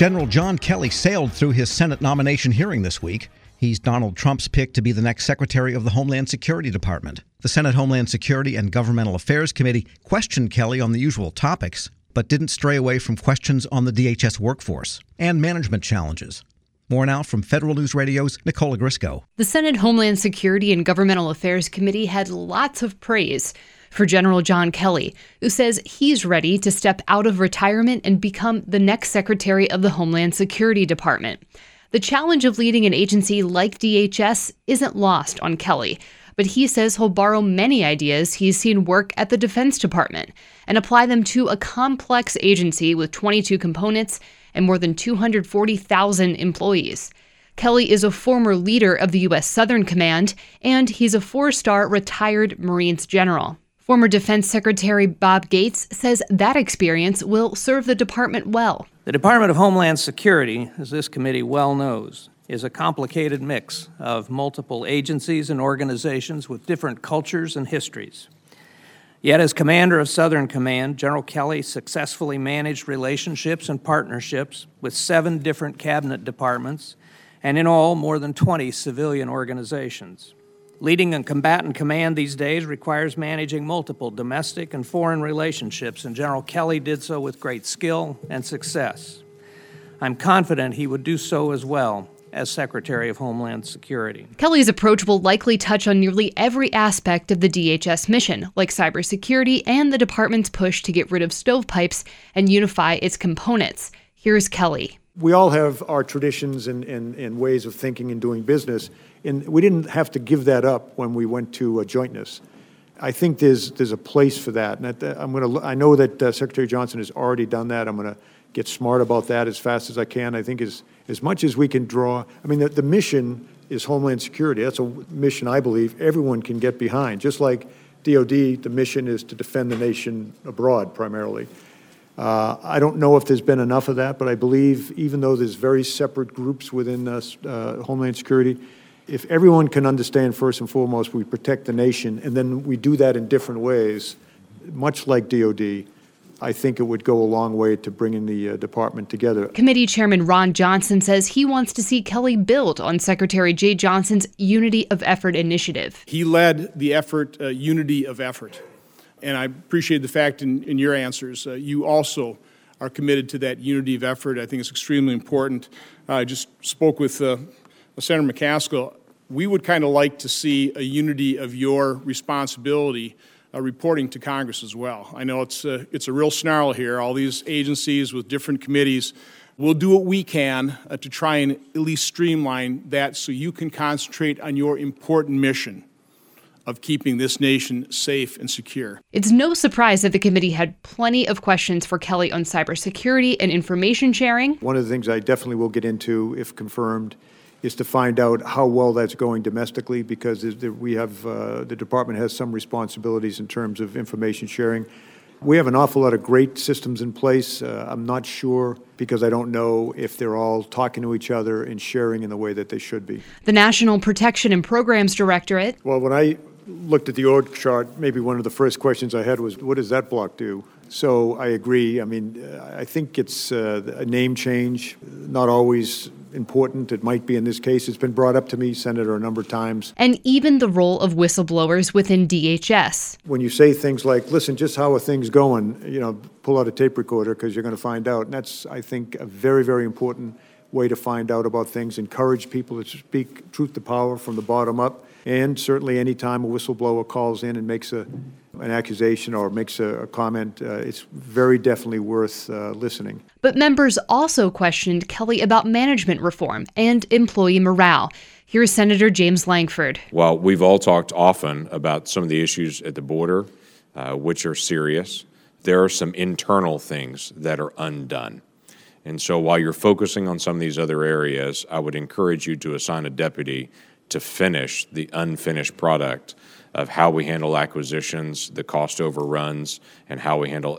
General John Kelly sailed through his Senate nomination hearing this week. He's Donald Trump's pick to be the next Secretary of the Homeland Security Department. The Senate Homeland Security and Governmental Affairs Committee questioned Kelly on the usual topics, but didn't stray away from questions on the DHS workforce and management challenges. More now from Federal News Radio's Nicole Grisco. The Senate Homeland Security and Governmental Affairs Committee had lots of praise for General John Kelly, who says he's ready to step out of retirement and become the next Secretary of the Homeland Security Department. The challenge of leading an agency like DHS isn't lost on Kelly, but he says he'll borrow many ideas he's seen work at the Defense Department and apply them to a complex agency with 22 components and more than 240,000 employees. Kelly is a former leader of the U.S. Southern Command, and he's a 4-star retired Marines general. Former Defense Secretary Bob Gates says that experience will serve the department well. The Department of Homeland Security, as this committee well knows, is a complicated mix of multiple agencies and organizations with different cultures and histories. Yet as commander of Southern Command, General Kelly successfully managed relationships and partnerships with 7 different cabinet departments and in all more than 20 civilian organizations. Leading a combatant command these days requires managing multiple domestic and foreign relationships, and General Kelly did so with great skill and success. I'm confident he would do so as well as Secretary of Homeland Security. Kelly's approach will likely touch on nearly every aspect of the DHS mission, like cybersecurity and the department's push to get rid of stovepipes and unify its components. Here's Kelly. We all have our traditions and ways of thinking and doing business, and we didn't have to give that up when we went to jointness. I think there's a place for that, and I know that Secretary Johnson has already done that. I'm going to get smart about that as fast as I can. I think as much as we can draw. I mean, the mission is Homeland Security. That's a mission I believe everyone can get behind. Just like DOD, the mission is to defend the nation abroad primarily. I don't know if there's been enough of that, but I believe even though there's very separate groups within Homeland Security, if everyone can understand first and foremost we protect the nation, and then we do that in different ways, much like DOD, I think it would go a long way to bringing the department together. Committee Chairman Ron Johnson says he wants to see Kelly build on Secretary Jay Johnson's Unity of Effort initiative. He led the effort, Unity of Effort. And I appreciate the fact in your answers, you also are committed to that unity of effort. I think it's extremely important. I just spoke with Senator McCaskill. We would kind of like to see a unity of your responsibility reporting to Congress as well. I know it's a real snarl here. All these agencies with different committees. We'll do what we can to try and at least streamline that so you can concentrate on your important mission of keeping this nation safe and secure. It's no surprise that the committee had plenty of questions for Kelly on cybersecurity and information sharing. One of the things I definitely will get into, if confirmed, is to find out how well that's going domestically, because we have the department has some responsibilities in terms of information sharing. We have an awful lot of great systems in place. I'm not sure, because I don't know if they're all talking to each other and sharing in the way that they should be. The National Protection and Programs Directorate. Well, when I looked at the org chart, maybe one of the first questions I had was, what does that block do? So I agree. I mean, I think it's a name change, not always important. It might be in this case. It's been brought up to me, Senator, a number of times. And even the role of whistleblowers within DHS. When you say things like, listen, just how are things going? Pull out a tape recorder because you're going to find out. And that's, I think, a very, very important way to find out about things. Encourage people to speak truth to power from the bottom up. And certainly any time a whistleblower calls in and makes an accusation or makes a comment, it's very definitely worth listening. But members also questioned Kelly about management reform and employee morale. Here's Senator James Lankford. While we've all talked often about some of the issues at the border, which are serious, there are some internal things that are undone. And so while you're focusing on some of these other areas, I would encourage you to assign a deputy to finish the unfinished product of how we handle acquisitions, the cost overruns, and how we handle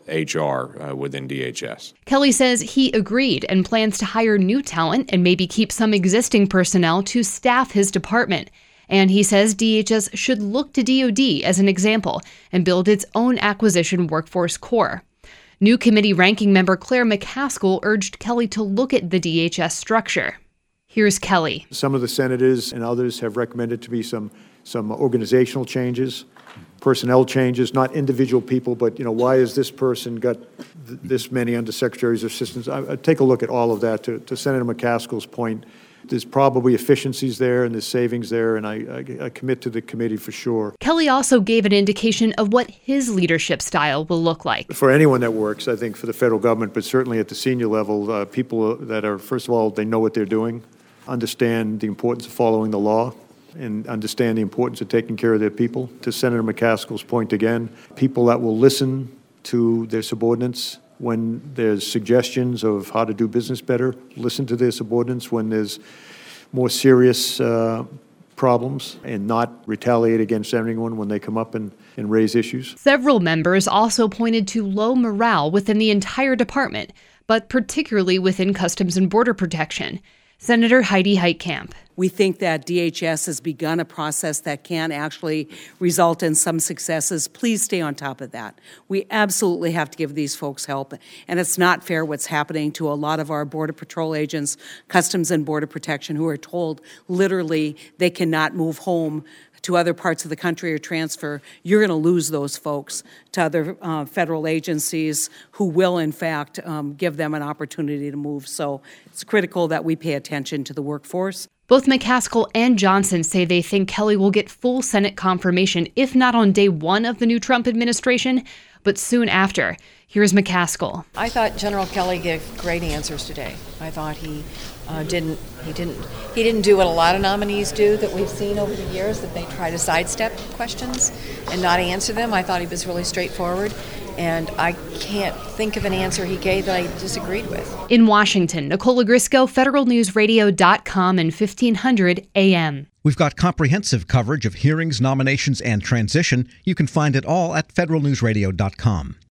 HR within DHS. Kelly says he agreed and plans to hire new talent and maybe keep some existing personnel to staff his department. And he says DHS should look to DOD as an example and build its own acquisition workforce core. New committee ranking member Claire McCaskill urged Kelly to look at the DHS structure. Here's Kelly. Some of the senators and others have recommended to be some organizational changes, personnel changes, not individual people, but, why has this person got this many undersecretaries or assistants? I take a look at all of that. To Senator McCaskill's point, there's probably efficiencies there and there's savings there, and I commit to the committee for sure. Kelly also gave an indication of what his leadership style will look like. For anyone that works, I think for the federal government, but certainly at the senior level, people that are, first of all, they know what they're doing, understand the importance of following the law, and understand the importance of taking care of their people. To Senator McCaskill's point again, people that will listen to their subordinates when there's suggestions of how to do business better, listen to their subordinates when there's more serious problems, and not retaliate against anyone when they come up and raise issues. Several members also pointed to low morale within the entire department, but particularly within Customs and Border Protection. Senator Heidi Heitkamp. We think that DHS has begun a process that can actually result in some successes. Please stay on top of that. We absolutely have to give these folks help, and it's not fair what's happening to a lot of our Border Patrol agents, Customs and Border Protection, who are told literally they cannot move home to other parts of the country or transfer. You're going to lose those folks to other federal agencies who will, in fact, give them an opportunity to move. So it's critical that we pay attention to the workforce. Both McCaskill and Johnson say they think Kelly will get full Senate confirmation, if not on day one of the new Trump administration, but soon after. Here's McCaskill. I thought General Kelly gave great answers today. I thought he didn't do what a lot of nominees do that we've seen over the years, that they try to sidestep questions and not answer them. I thought he was really straightforward, and I can't think of an answer he gave that I disagreed with. In Washington, Nicola Grisco, federalnewsradio.com and 1500 AM. We've got comprehensive coverage of hearings, nominations, and transition. You can find it all at federalnewsradio.com.